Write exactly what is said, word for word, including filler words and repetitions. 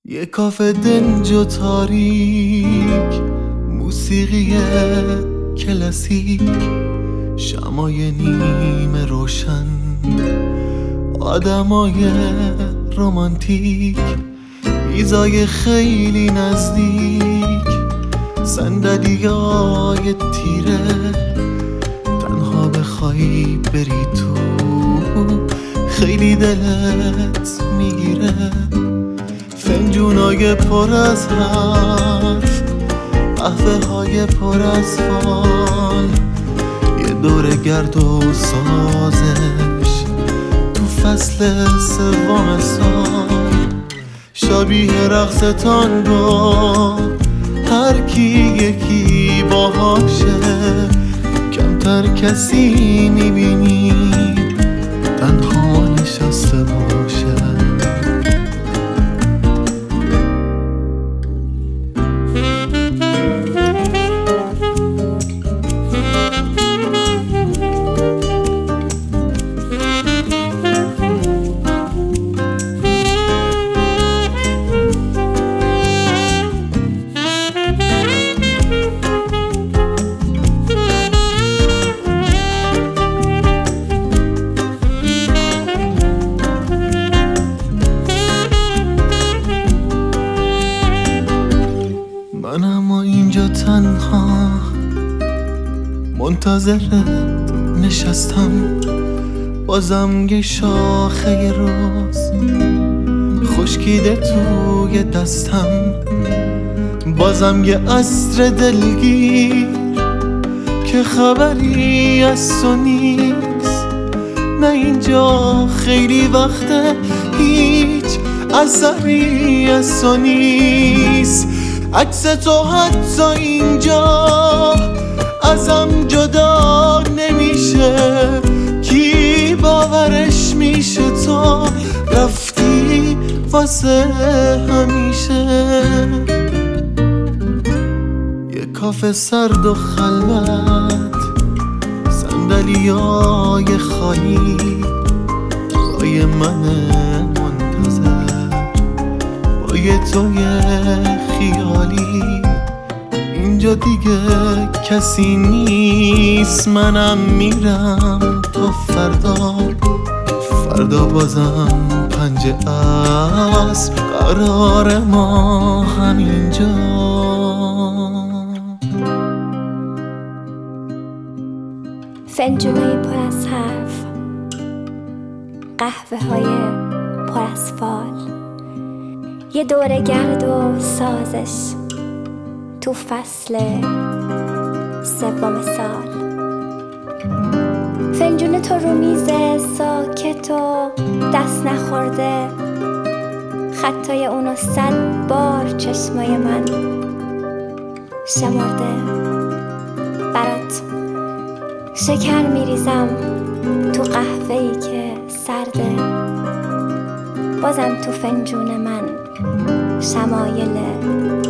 یه کافه دنج و تاریک، موسیقی کلاسیک، شمای نیمه روشن، آدمای رومانتیک، میزای خیلی نزدیک، صندلیای تیره، تنها بخوای بری تو خیلی دلت میگیره، فنجونای پر از حرف، قهوه های پر از فال، یه دور گرد و سازش تو فصل سوم سال، شبیه رقص تانگو، هر کی یکی باهاشه، کمتر کسی میبینی تنها نشسته باشه. من اما اینجا تنها منتظرت نشستم، بازم یه شاخه روز خشکیده توی دستم، بازم یه عصر دلگیر که خبری از تو نیست، نه اینجا خیلی وقته هیچ اثری از تو نیست، عکس تو حتی اینجا ازم جدا نمیشه، کی باورش میشه تو رفتی واسه همیشه. یه کافه سرد و خلوت، صندلیای خالی، پای من منتظر با یه توی خیالی، اینجا دیگه کسی نیست، منم میرم تا فردا، فردا بازم پنج عصر قرار ما همینجا. فنجونای پر از حرف، قهوه های پر از فال، یه دوره گرد و سازش تو فصل سوم سال، فنجون تو رو میز ساکت و دست نخورده، خطای اونو صد بار چشمای من شمرده، برات شکر میریزم تو قهوه‌ای که سرده، بازم تو فنجون من شمایل